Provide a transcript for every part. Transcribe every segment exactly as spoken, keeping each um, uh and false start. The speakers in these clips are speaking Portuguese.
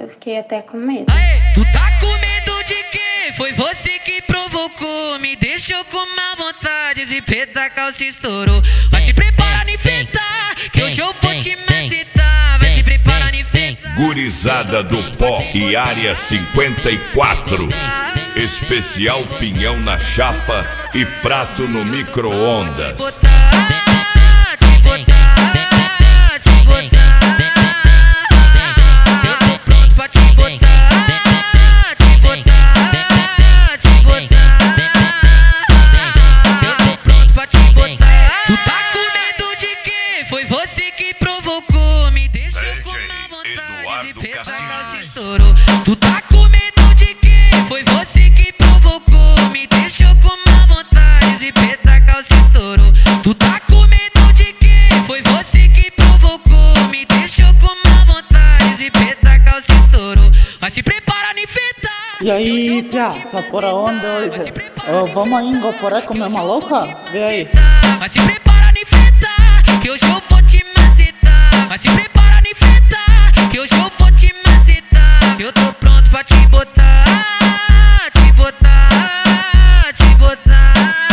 Eu fiquei até com medo. Aê, tu tá com medo de quê? Foi você que provocou, me deixou com má vontade, zipeta a calça estourou. Vai se preparar em fita, que hoje eu vou te macetar. Vai se preparar em fita. Gurizada do Pó e Área cinquenta e quatro. Especial pinhão na chapa e prato no micro-ondas. Te botar, te botar, te botar. Eu tô pronto pra te botar, te botar, te botar. Eu tô pronto pra te botar. Tu tá com medo de quê? Foi você que provocou, me deixou com má vontade, zipeta a calça estourou. Tu tá com medo de quê? Foi você que provocou, me deixou com má vontade, zipeta a calça estourou. Tu tá com medo de quê? Foi você que provocou, me deixou com má vontade, zipeta a calça estourou. Vai se preparar em fita. E aí, Pia, tá por aonde hoje? Eu, vamos aí em Guaporé comer uma louca? Vê aí. Vai se preparar em fita, que hoje eu vou te macetar. Vai se preparar em fita, que hoje eu vou te macetar. Eu tô pronto pra te botar, te botar, te botar.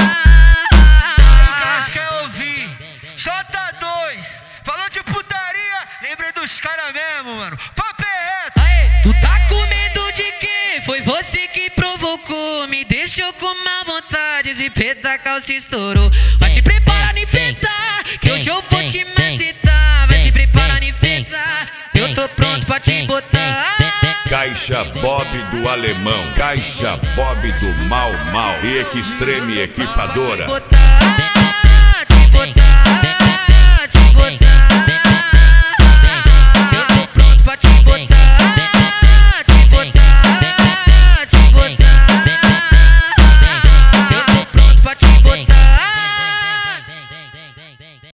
Mas quer ouvir? J dois, falou de putaria, lembrei dos caras mesmo, mano. Papo é reto. Aê, tu tá com medo de quê? Foi você que provocou, me deixou com má vontade, zipeta a calça estourou. Vai se preparar em fita, que hoje eu vou te macetar. Vai se preparar em fita, eu tô pronto pra te botar. Caixa Bob do Alemão, Caixa Bob do Mal Mal e Extreme Equipadora. Te botar, te botar, te botar.